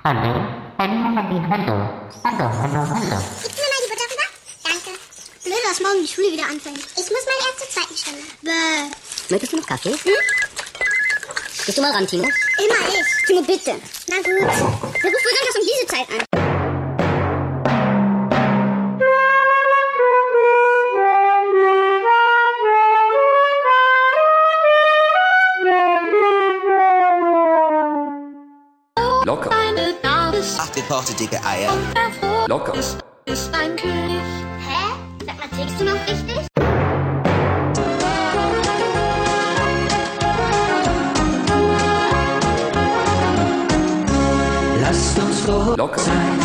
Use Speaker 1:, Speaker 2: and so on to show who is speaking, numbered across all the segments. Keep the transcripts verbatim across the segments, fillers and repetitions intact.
Speaker 1: Hallo? Hallo, hallo, hallo. Hallo, hallo, hallo.
Speaker 2: Gibst du mir mal die Butter rüber? Danke. Blöd, dass morgen die Schule wieder anfängt. Ich muss mal erst zur zweiten Stunde. Bäh.
Speaker 3: Möchtest du noch Kaffee? Hm? Gehst du mal ran, Timo?
Speaker 2: Immer ich.
Speaker 3: Timo, bitte.
Speaker 2: Na gut.
Speaker 3: Wer ruft wohl sonst um diese Zeit an?
Speaker 4: Locker.
Speaker 5: Achtelporte dicke Eier.
Speaker 4: Locker.
Speaker 6: Ist ein König.
Speaker 2: Hä? Sag mal, tickst du noch richtig?
Speaker 7: Lasst uns froh
Speaker 4: Locker.
Speaker 7: sein.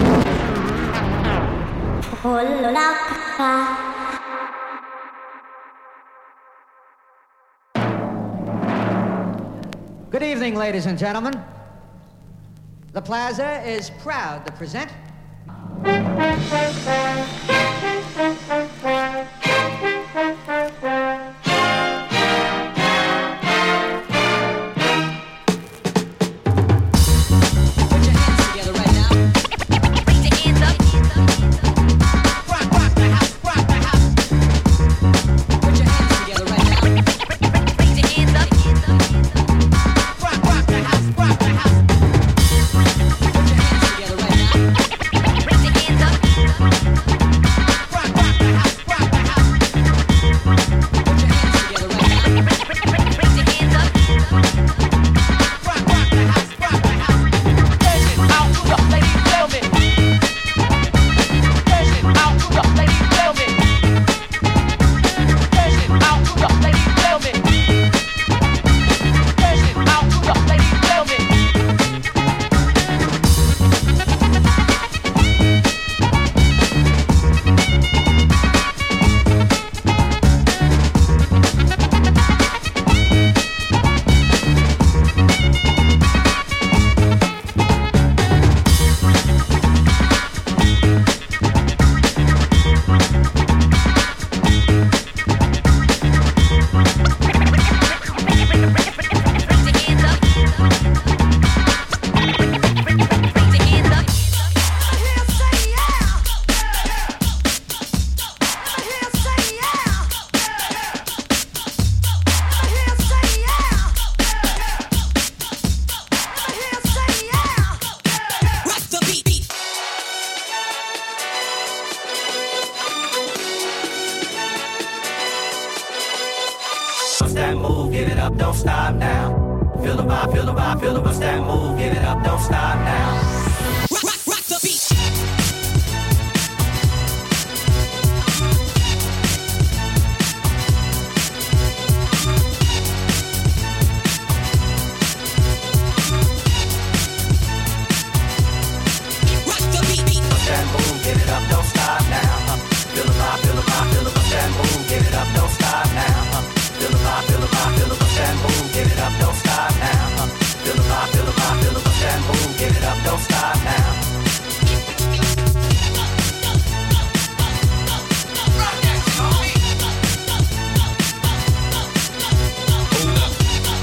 Speaker 8: Good evening, ladies and gentlemen. The Plaza is proud to present
Speaker 5: What's that move? Get it up, don't stop now. Feel the vibe, feel the vibe, feel the what's that move? Get it up, don't stop now. Rock, rock, rock the beat. Rock the beat, beat. What's that move? Get it up, don't stop now. Uh, feel the vibe, feel the vibe, feel the what's that move? Get it up, don't stop now. Uh, feel the vibe, feel the vibe, feel the what's that move? Get it up, don't stop now. Uh, feel the vibe, feel the vibe, feel the what's that move? Get it up, don't stop now. Rock that shit, homie. Hold up.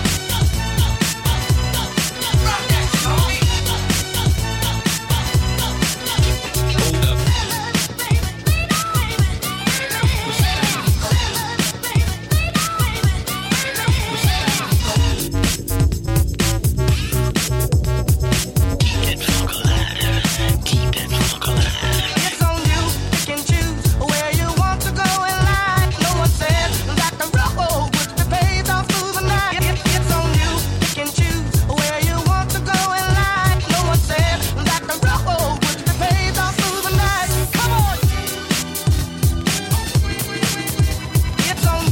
Speaker 5: Rock that shit, homie. Hold up. It's on you, pick and choose where you want to go in life. No one said that the road would be paved all through the night. It, it's on you, pick and choose where you want to go in life. No one said that the road would be paved all through the night. Come on, it's on.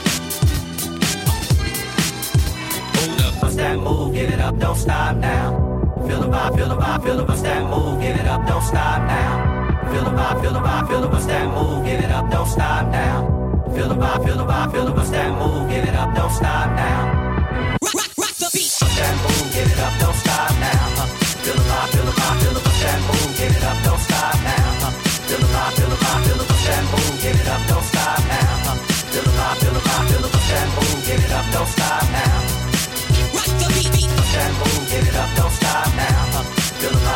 Speaker 5: Hold up, what's that move? Get it up, don't stop now. Feel the vibe, feel the vibe, feel the what's that move? Get it up, don't stop now. Feel the vibe, feel the vibe, feel the what's that move? Get it up, don't stop now. Feel the vibe, feel the vibe, feel the what's that move? Get it up, don't stop now. Rock, rock, rock the beat. What's that move? Get it up, don't stop now. Uh, feel the vibe, feel the vibe, feel the what's that move? Get it up, don't stop now. Uh, feel the vibe, feel the vibe, feel the what's that move? Get it up, don't stop now. Uh, feel the vibe, feel the vibe, feel the what's that move? Get it up, don't stop now. Rock the beat, beat. What's that move? Get it up, don't stop now. Uh, feel the vibe.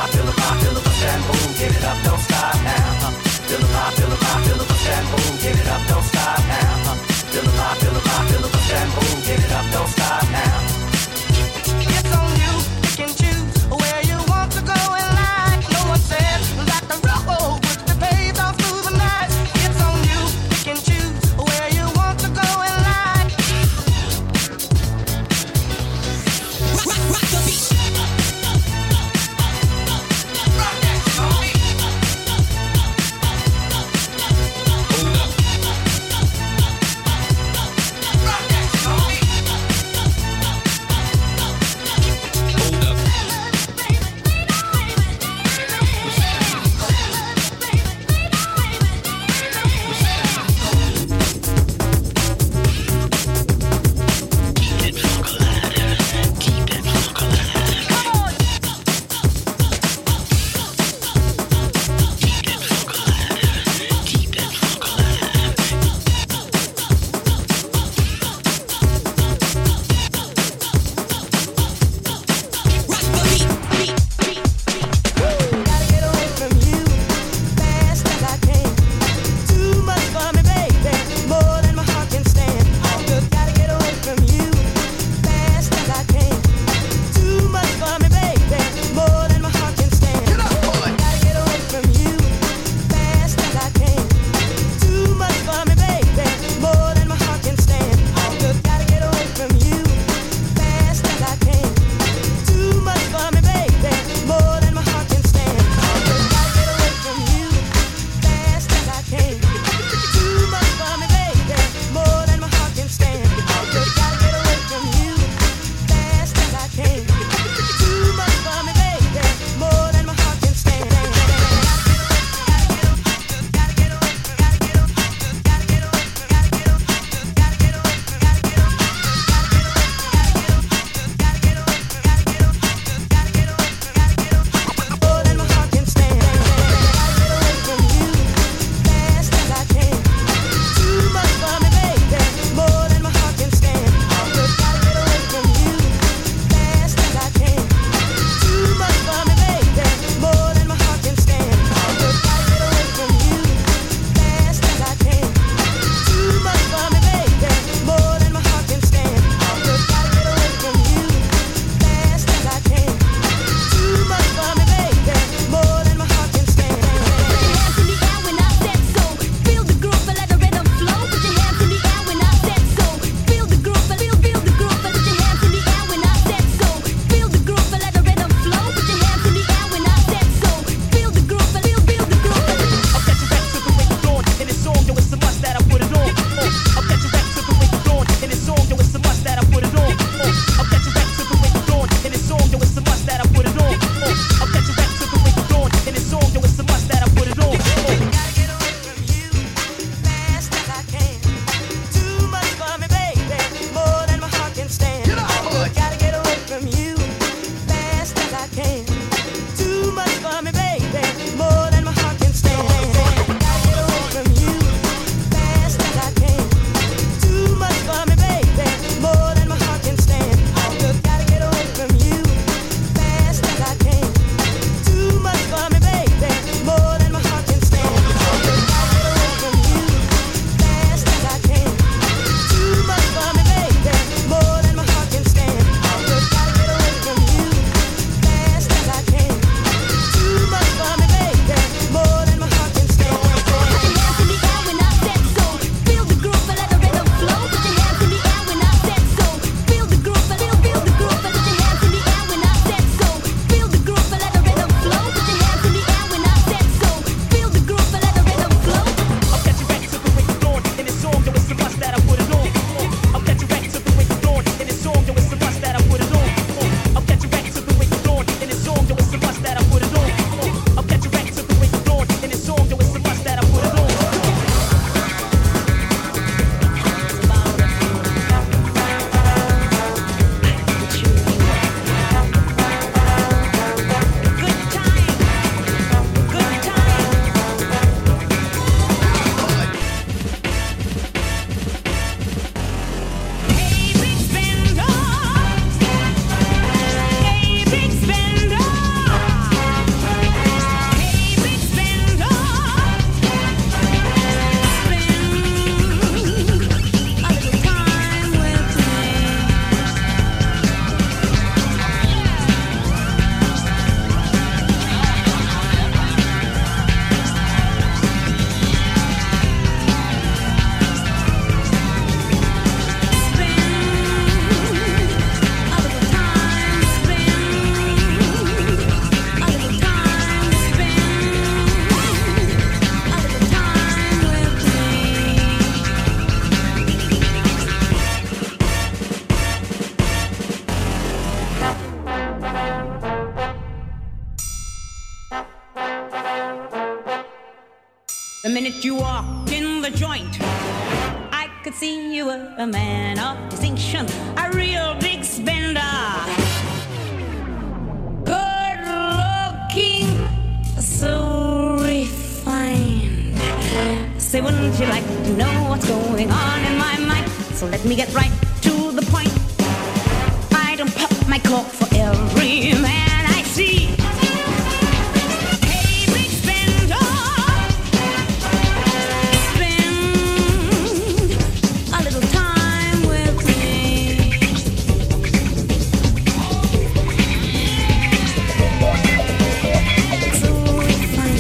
Speaker 7: The minute you walked in the joint, I could see you were a man of distinction, a real big spender. Good looking, so refined. Say, wouldn't you like to know what's going on in my mind? So let me get right to the point. I don't pop my cork for every man I see. Hey, big spender, spend a little time with me. So refined.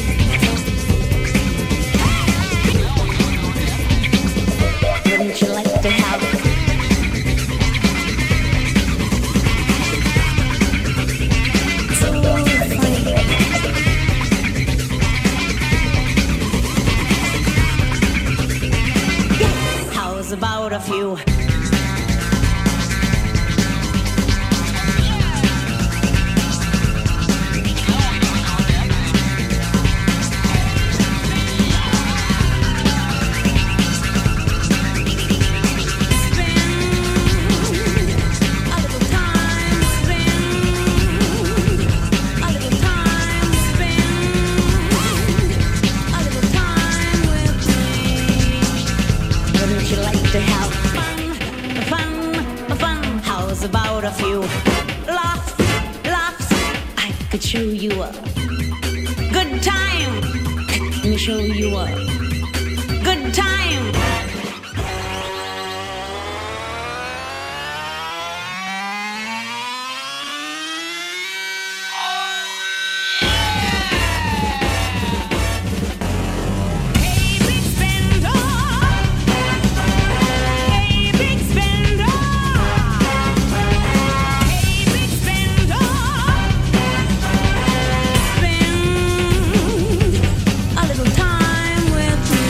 Speaker 7: Wouldn't you like to have so refined? How's about a few? About a few laughs, laughs, I could show you a good time. Let me show you a good time. Hey, big spender. Hey, big spender. A little time with me.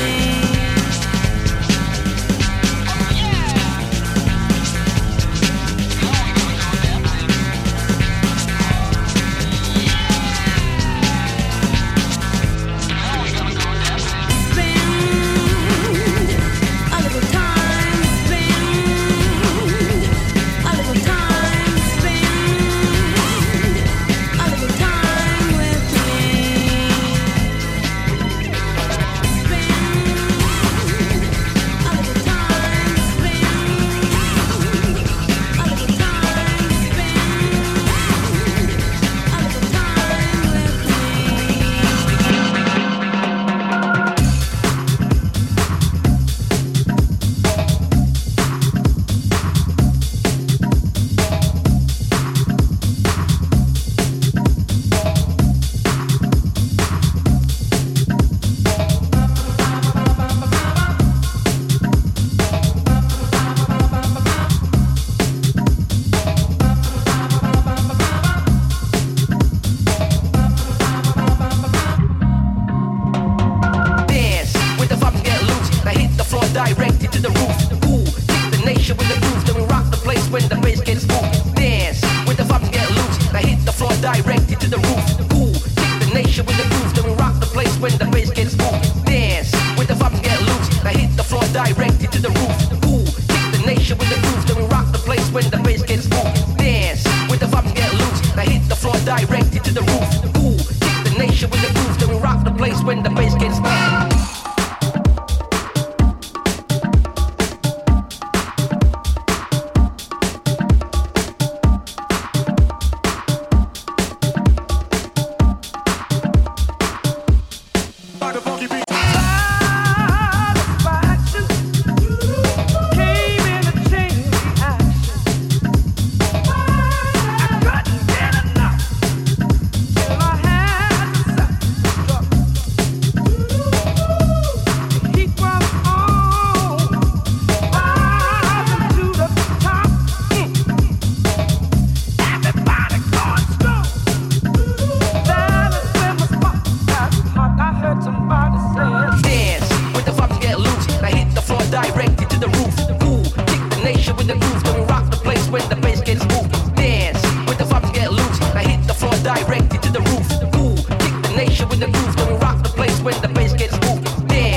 Speaker 5: Directed to the roof. Ooh, kick the nation with the groove. Then we rock the place when the bass gets moved. Dance.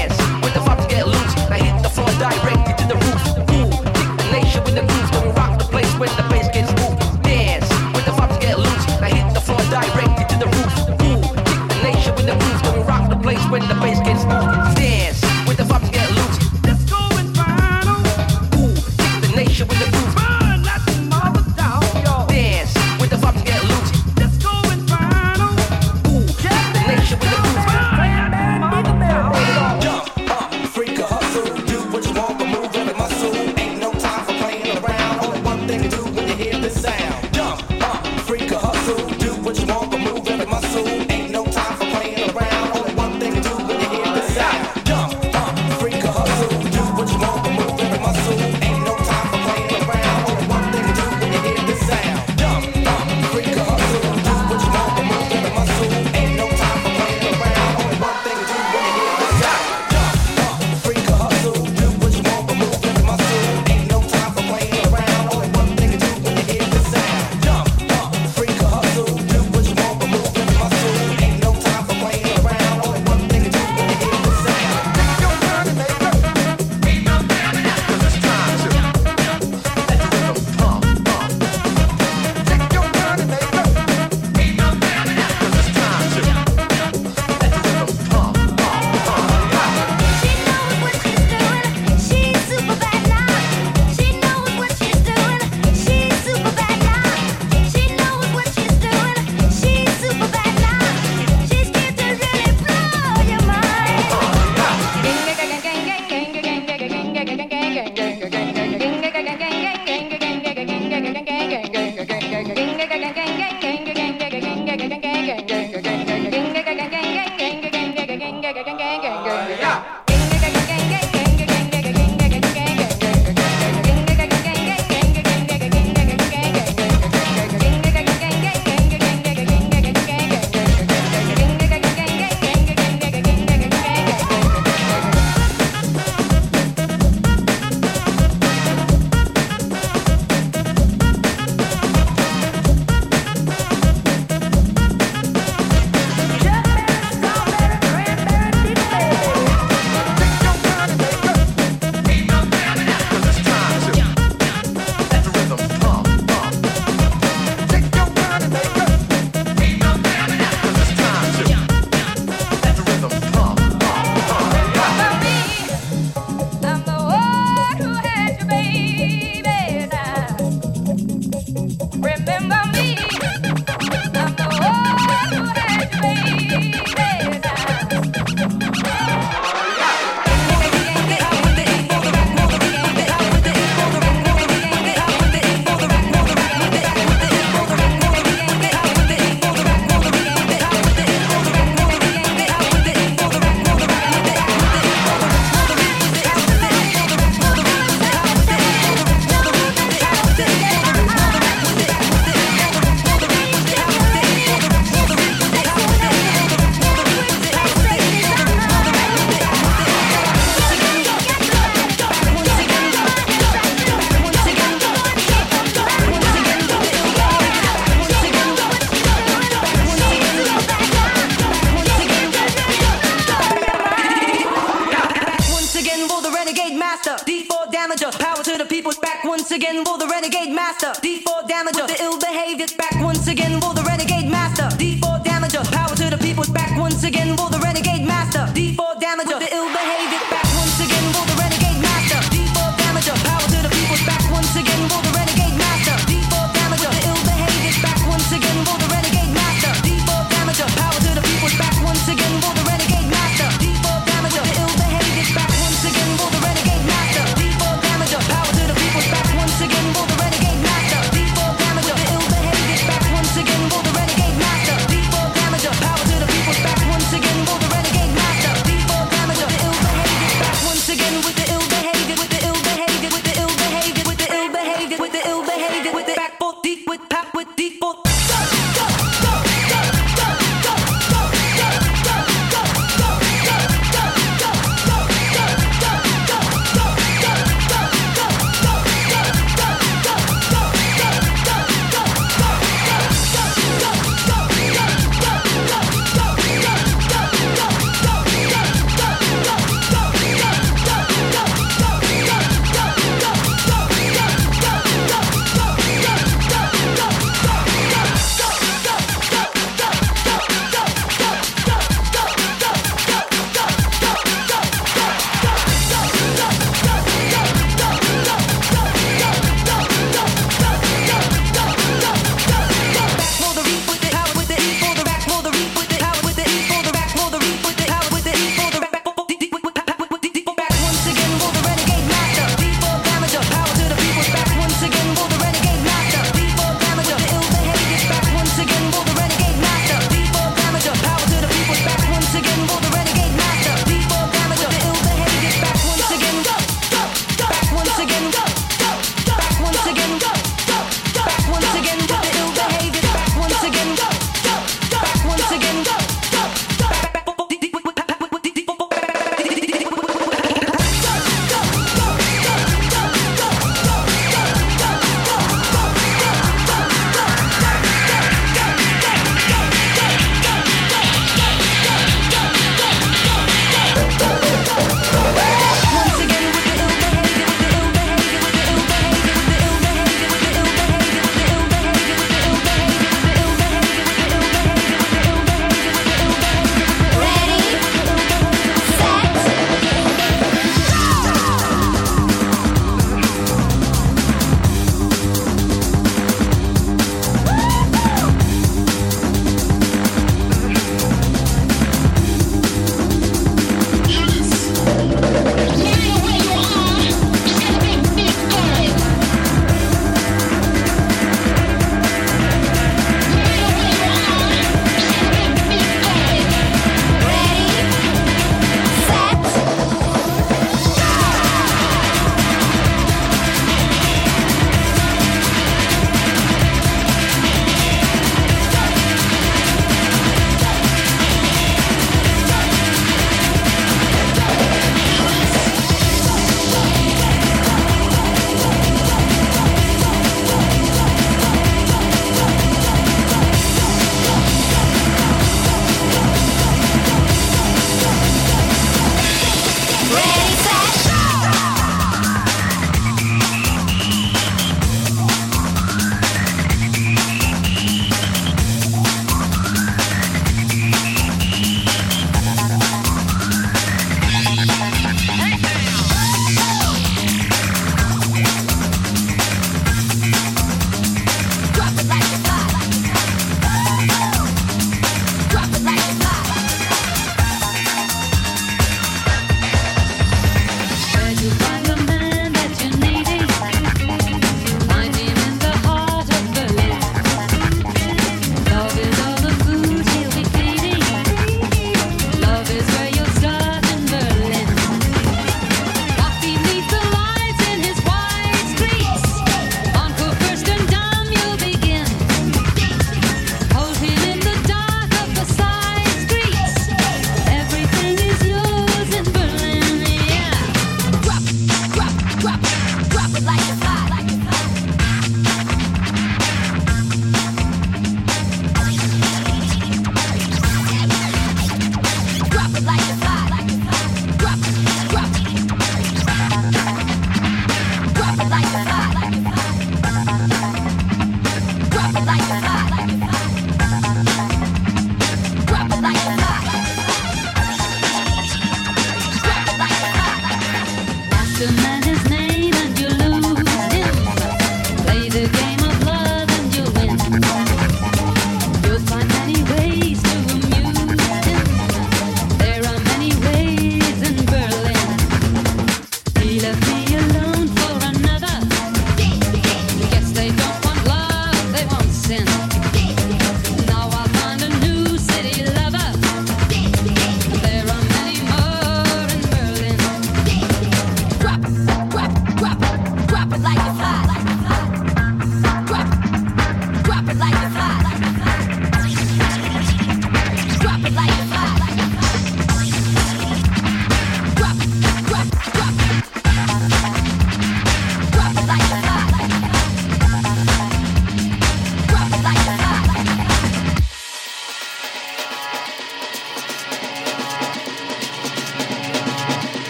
Speaker 7: Back once again, will the renegade master. D four damager, the ill behavior.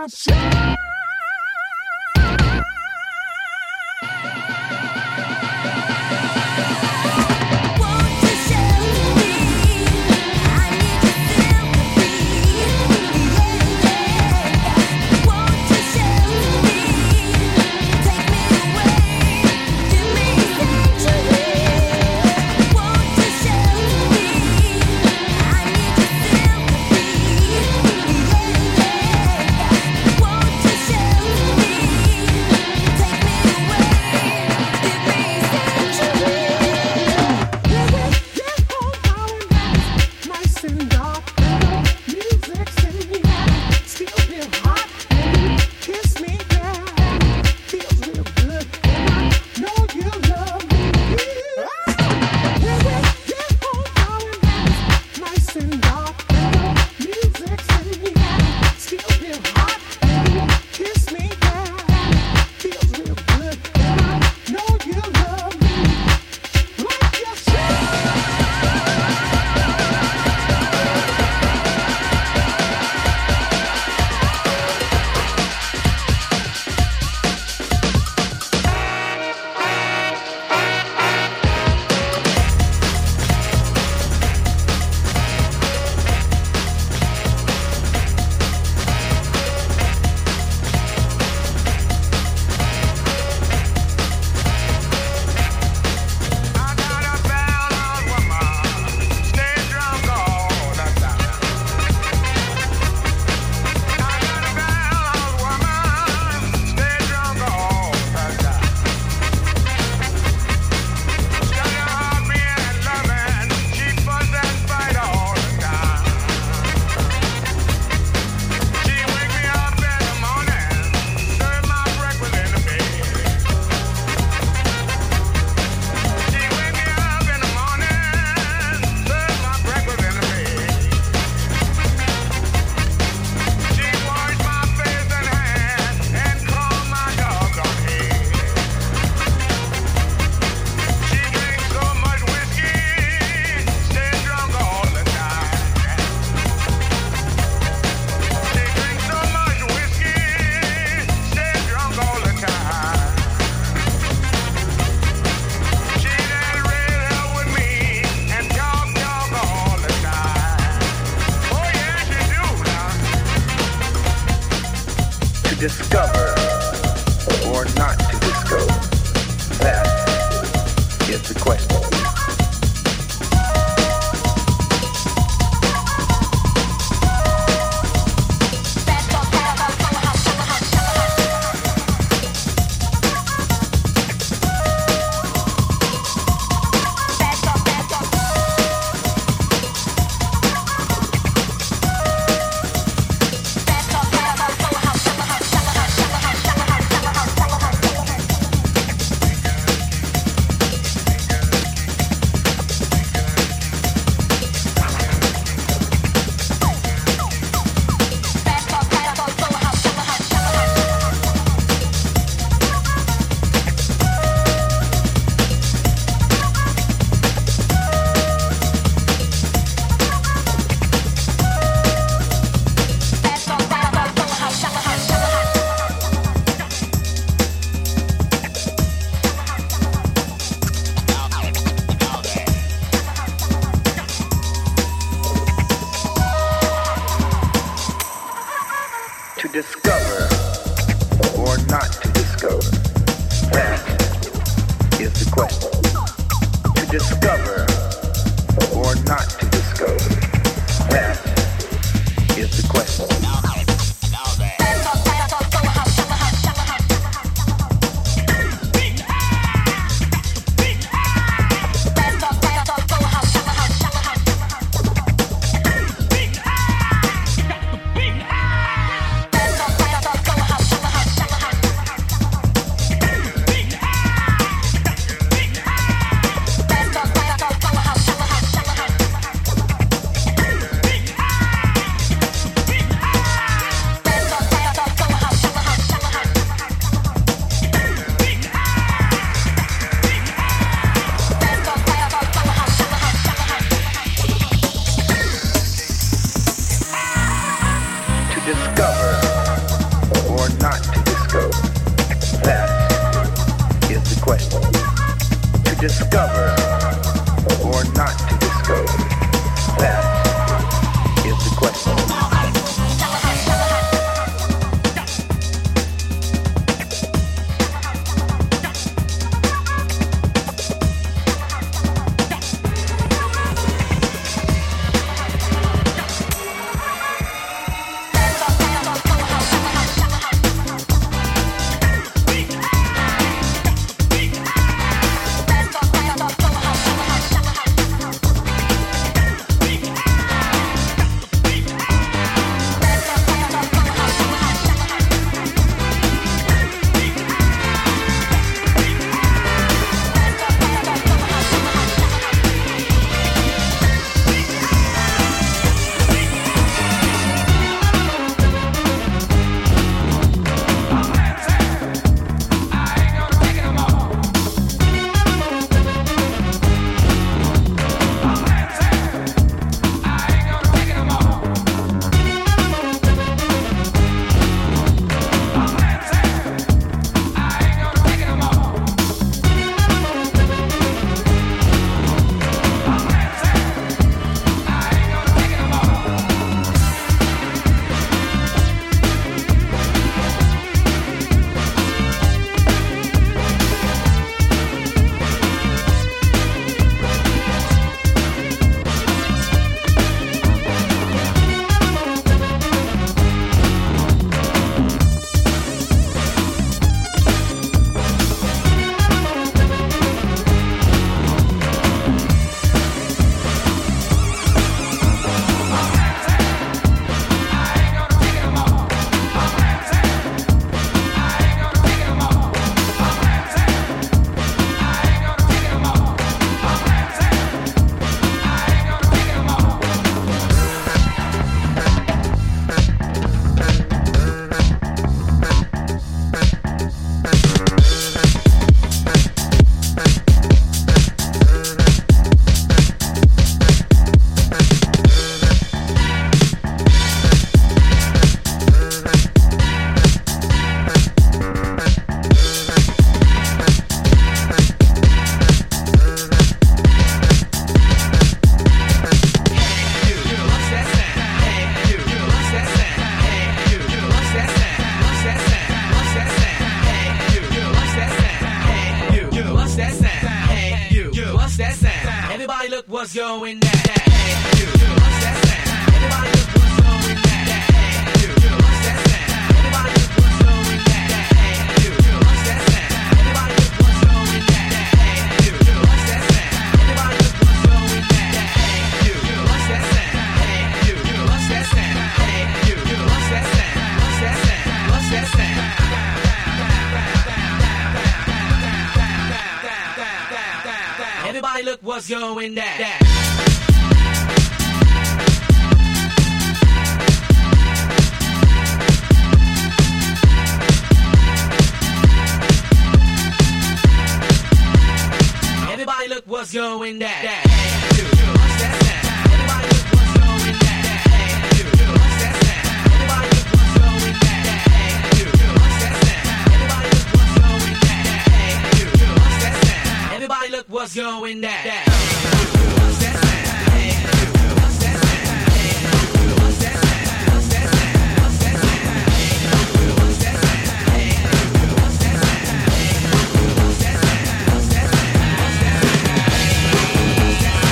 Speaker 9: discover or not to discover? That is the question. discover or not to discover? That is the question.
Speaker 5: what's going down. Hey, you, what's that sound? Everybody look what's going down. Hey, you, what's that sound? Everybody look what's going down. Hey, you, what's that sound? Everybody look what's going down. Hey, you, what's that sound? Everybody look what's going down. Hey, you, what's that sound? Hey, you, what's that sound? Hey, you, what's that sound? What's that sound? What's that sound? Everybody look what's going down. Everybody look what's going down. Everybody look what's going down. What's that sound? Hey, what's that sound? Hey, what's that sound? What's that sound? What's that sound? Hey, what's that sound? Hey, what's that sound? Hey, what's that sound? What's that sound? What's that sound?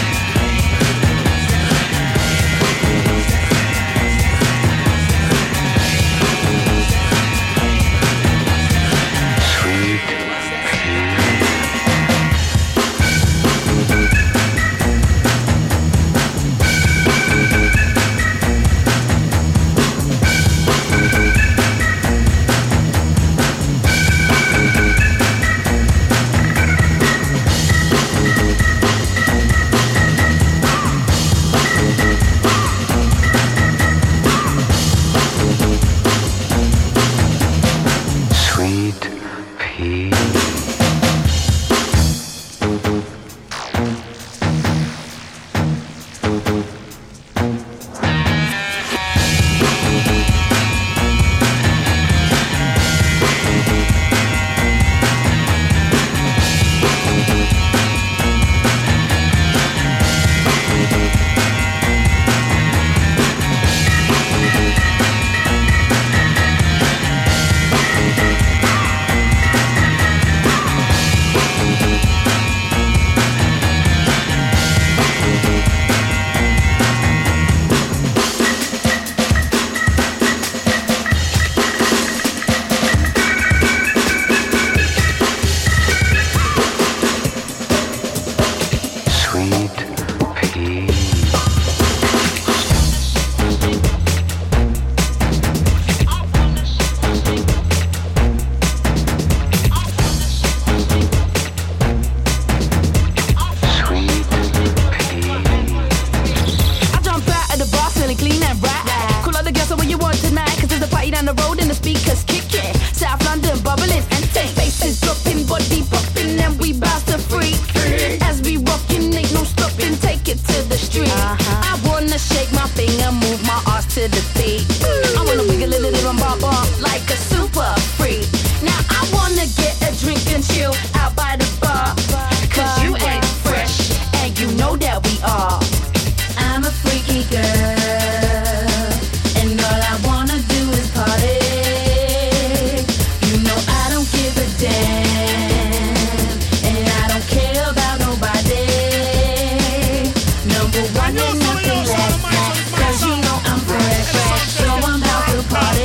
Speaker 7: with nothing less. Cause you know I'm fresh, fresh, so I'm about to party.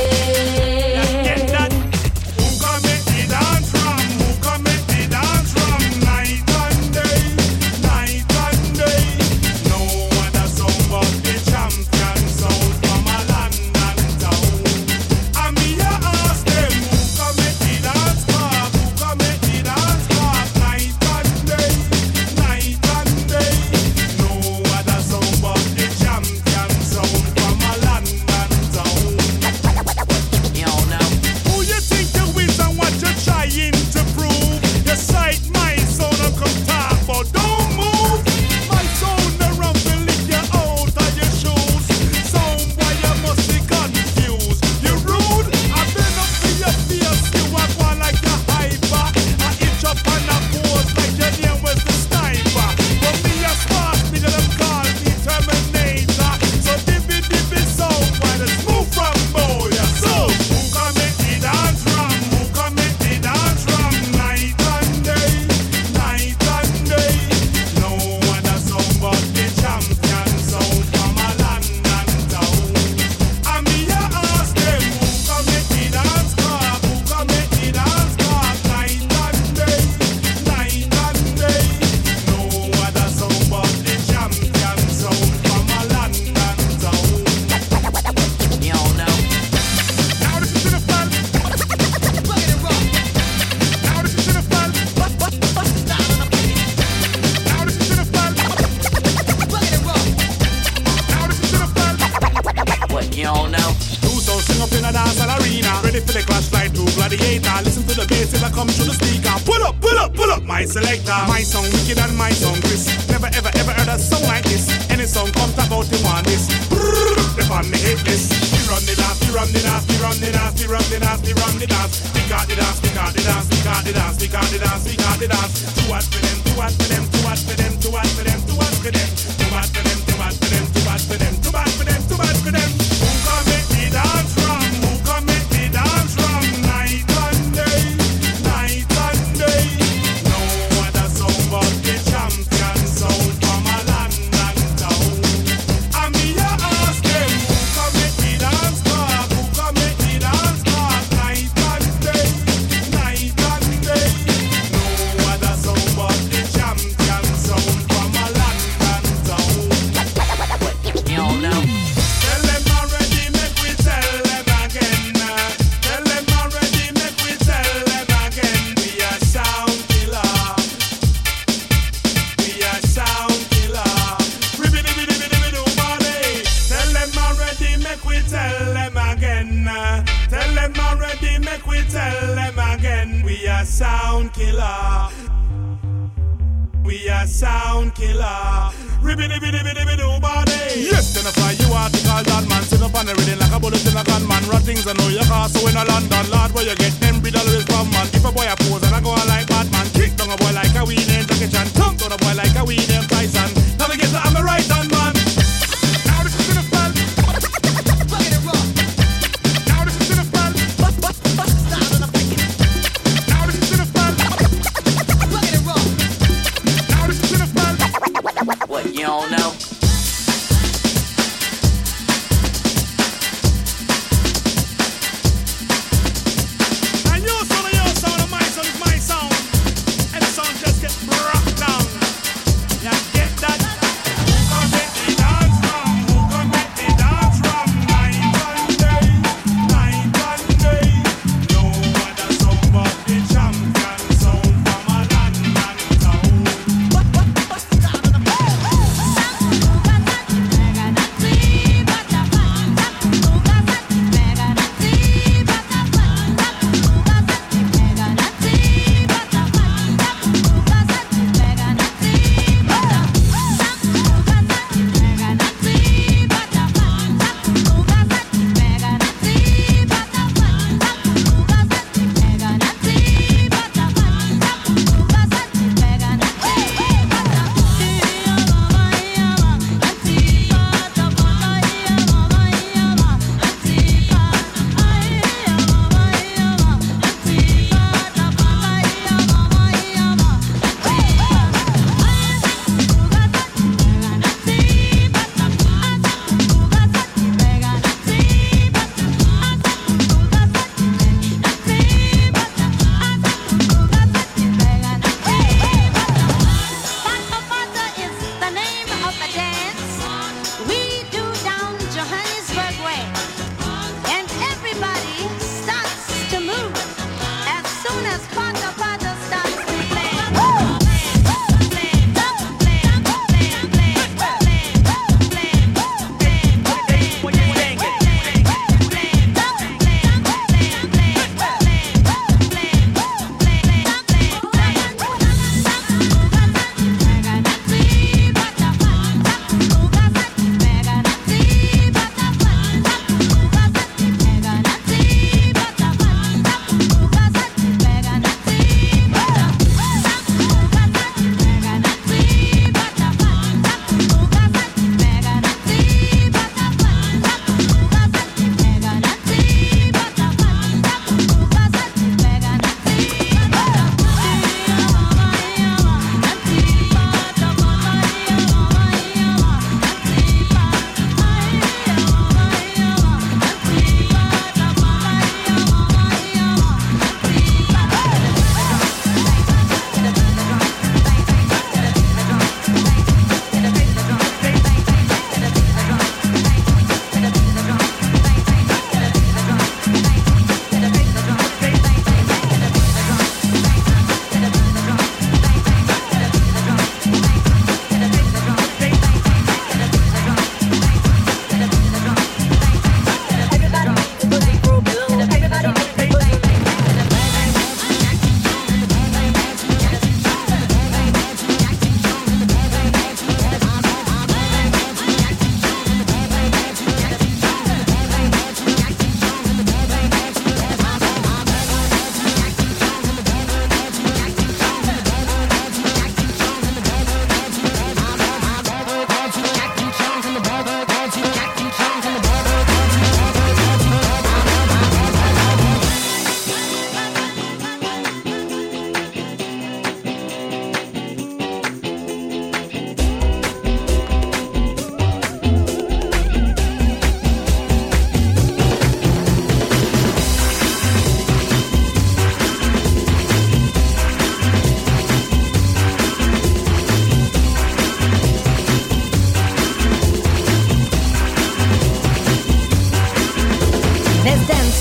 Speaker 10: Just get rocked down. Yeah, get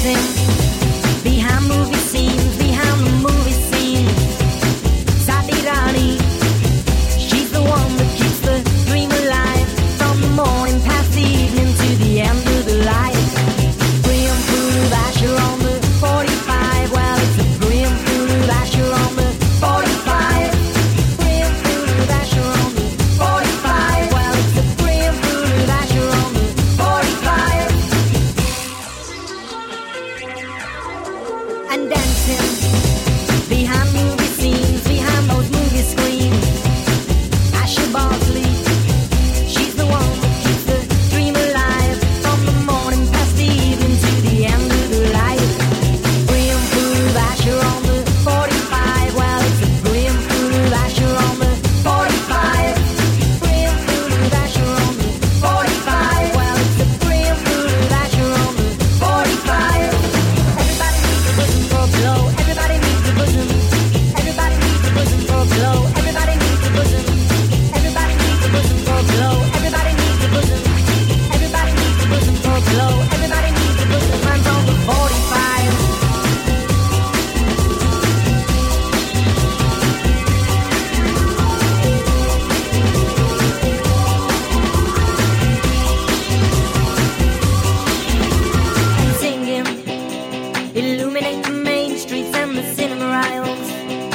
Speaker 7: dancing behind movie scenes, behind the movie scene. Sadirani, she's the one that keeps the dream alive from the morning past the evening to the end of the light. Graham Food Asher on the forty-five. Well, it's a Graham Food Asher on the forty-five. Graham Food Asher on the forty-five. Well, it's a Graham Food Asher on the forty-five. And dancing behind movie scenes, behind those movie screens. Asher Bosley, she's the one that keeps the dream alive from the morning past the evening to the end of the light. Graham Food Asher on the forty-five. Well, it's a Graham Food Asher on the forty-five. Graham Food Asher on the forty-five. Well, it's a Graham Food Asher on the forty-five. Everybody needs a bosom for a blow. Everybody needs a bosom. Everybody needs a bosom for a blow. Everybody needs a bosom. Everybody needs a bosom for a blow. Everybody needs a bosom. Everybody needs a bosom for a blow. Everybody needs a bosom. Mine's on the forty-five. And singing, illuminate the main streets and the cinema aisles.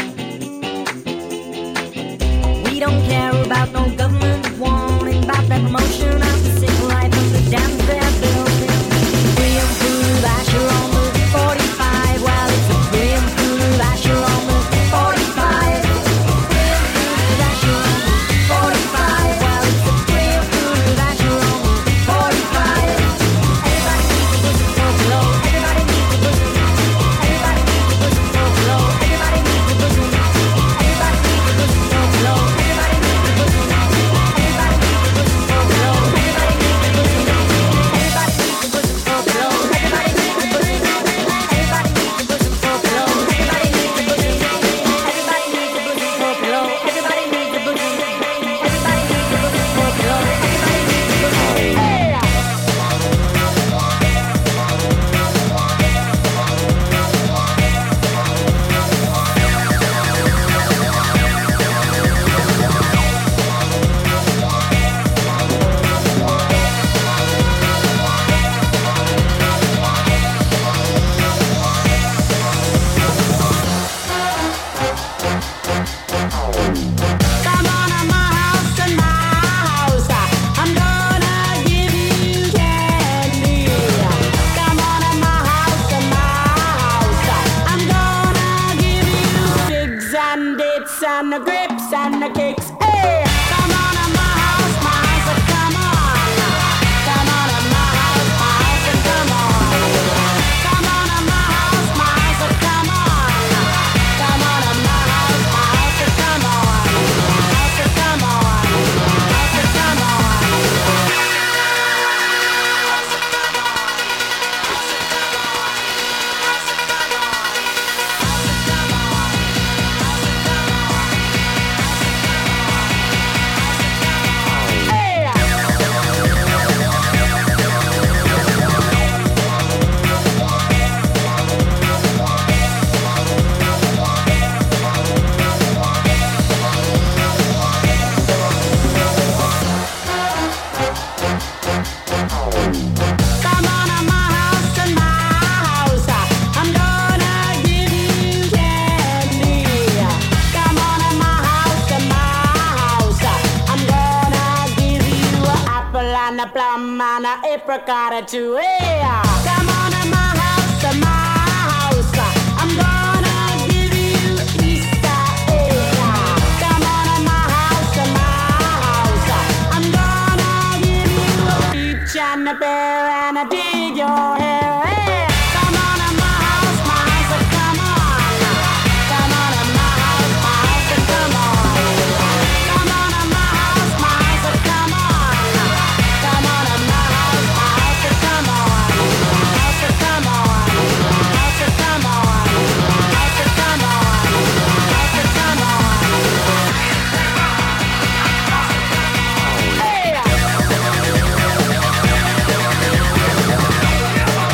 Speaker 7: We don't care about no government warning about that promotion of the civil life of the dams they're building. Graham Food Asher on the forty-five. Well, it's a Graham Food Asher on the forty-five. Graham Food Asher on the forty-five. Well, it's a Graham Food Asher on the forty-five. Everybody needs a bosom for a blow. Everybody needs a bosom. Everybody needs a bosom for a blow. Everybody needs a bosom. Everybody needs a bosom for a blow. Everybody needs a bosom. Everybody needs a bosom for a blow. Everybody needs a bosom. Everybody needs a bosom for a blow. Everybody needs a bosom. Everybody needs a bosom for a blow. Everybody needs a bosom. Everybody needs a bosom for a blow. Everybody needs a bosom. Everybody needs a bosom for a blow. Everybody needs a bosom. Hey! Come on to my house, in my house. I'm gonna give you candy. Come on to my house, in my house. I'm gonna give you figs and dates and the grapes and the cakes. Hey, come on to my house, my house. Come on, come on to my house, my house. Come on, come on to my house, my house. Come on, come on to my house, my house. Come on, house. Come on, house. Come on. Come on to my house, in my house. I'm gonna give you candy. Come on to my house, in my house. I'm gonna give you an apple and a plum and an apricot or two. Hey, come on to my house, in my house. I'm gonna give you Easter egg. Come on to my house, in my house. I'm gonna give you a peach and a pear and a dig your hair. Hey, come on to my house, my house. Come on, come on to my house, my house. Come on, come on to my house, my house. Come on, come on to my house, my house. Come on, house. Come on, house. Come on, house. Come on, house. Come on. Hey.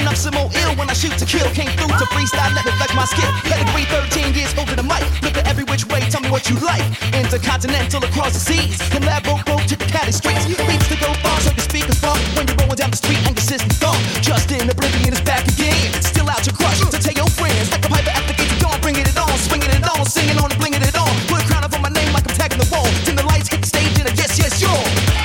Speaker 10: I'm some more ill when I shoot to kill. Came through to freestyle, let me flex my skill. Pedigree thirteen years over the mic. Look at every which way, tell me what you like. Intercontinental across the seas. From Ladbroke Road to the Cali streets. Beats to go far so your speakers fall. When you're rolling down the street and your system thought. Just in oblivion is back again. Still out your crush to tell your friends. Like a piper at the gate of dawn, bringing it on, swinging it on, singing on and blinging it on. Put a crown up on my name like I'm tagging the wall. Then the lights hit the stage and a yes, yes, you're.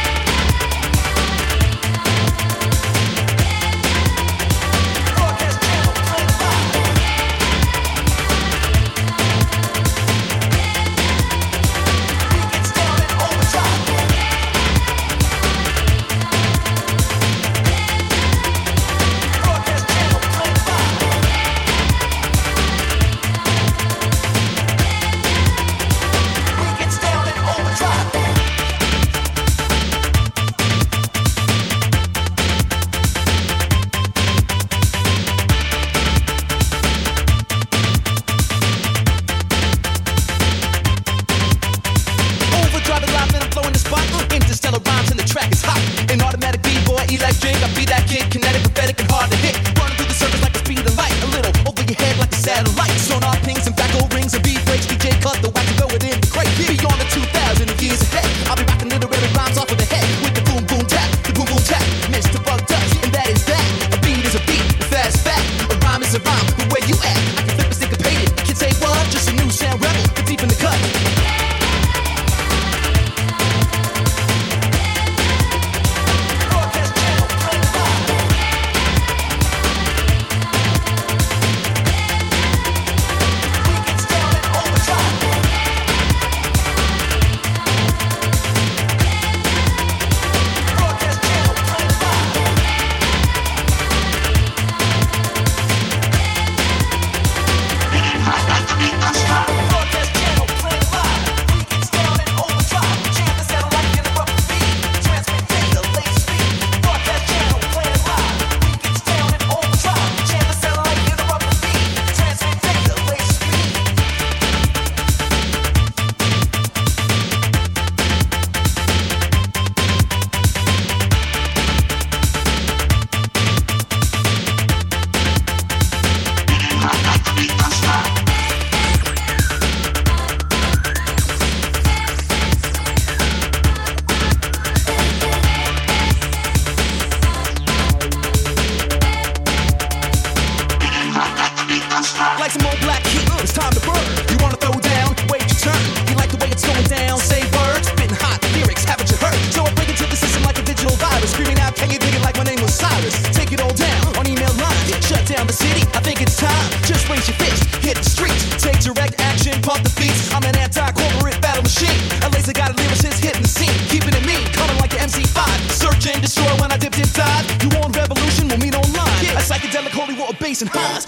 Speaker 10: And highs.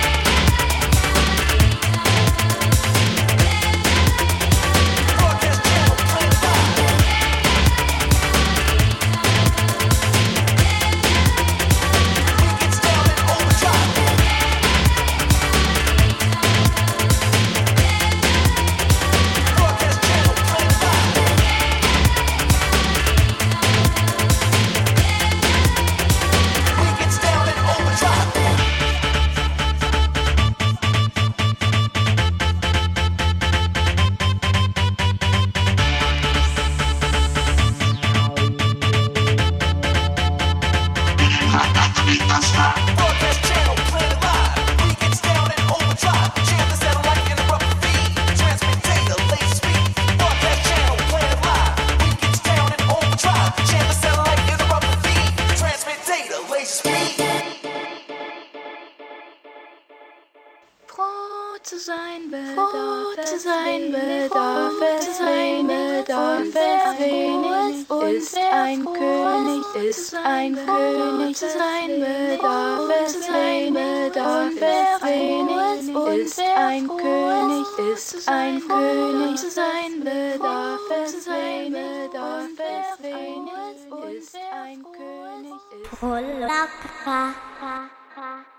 Speaker 6: zu sein bedarf es wenig, bedarf es wenig, bedarf es wenig, ist ein König, ist ein König zu sein bedarf es wenig, bedarf es wenig, ist ein König, ist ein König zu sein bedarf es wenig, bedarf es wenig, ist ein König, ist ein König.